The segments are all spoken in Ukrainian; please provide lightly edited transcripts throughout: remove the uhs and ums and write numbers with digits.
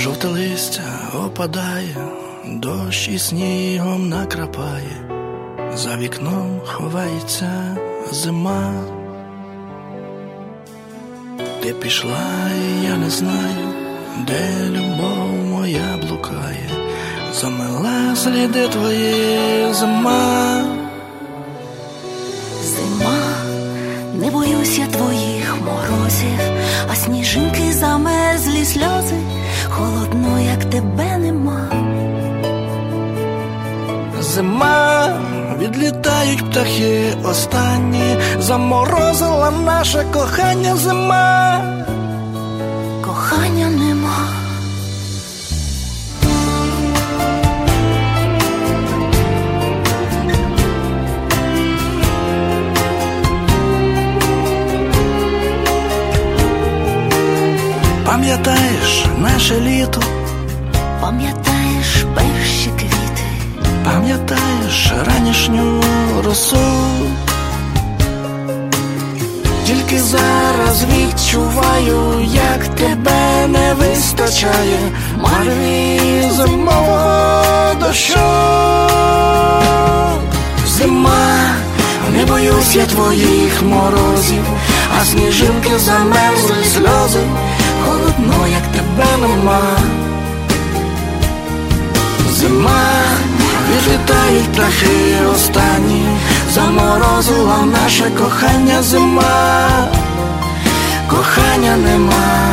Жовте листя опадає, дощ і снігом накрапає, за вікном ховається зима. Ти пішла, і я не знаю, де любов моя блукає, замила сліди твої зима. Зима, не боюсь я твоїх морозів, а сніжинки замерзлі сльози, холодно, як тебе нема. Зима, відлітають птахи останні, заморозила наше кохання зима. Кохання нема. Пам'ятаєш наше літо? Пам'ятаєш перші квіти? Пам'ятаєш ранішню росу? Тільки зараз відчуваю, як тебе не вистачає в мареві зимового дощу. Зима, не боюсь я твоїх морозів, а сніжинки замерзли сльози, холодно, як тебе нема. Зима, відлітають птахи останні, заморозила наше кохання зима. Кохання нема.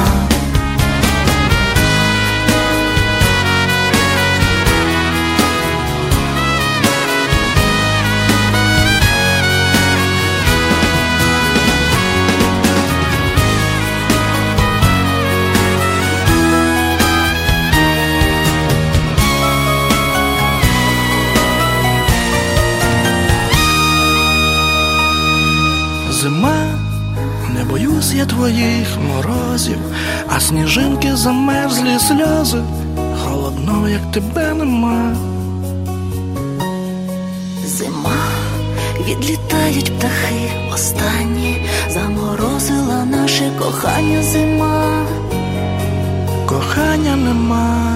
Зима, не боюсь я твоїх морозів, а сніжинки замерзлі сльози, холодно, як тебе нема. Зима, відлітають птахи останні, заморозила наше кохання зима. Кохання нема.